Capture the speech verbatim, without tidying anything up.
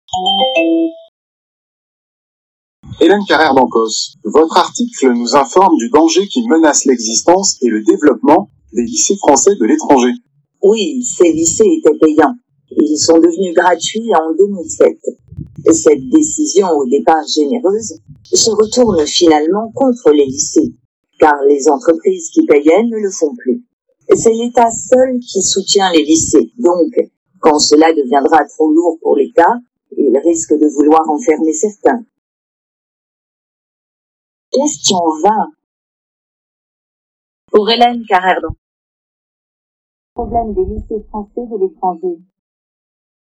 Hélène Carrère d'Ancos, votre article nous informe du danger qui menace l'existence et le développement des lycées français de l'étranger. Oui, ces lycées étaient payants. Ils sont devenus gratuits en deux mille sept. Cette décision, au départ généreuse, se retourne finalement contre les lycées, car les entreprises qui payaient ne le font plus. C'est l'État seul qui soutient les lycées. Donc, quand cela deviendra trop lourd pour l'État, il risque de vouloir enfermer certains. Question vingt. Pour Hélène Carrère d'Ancos. Problème des lycées français de l'étranger.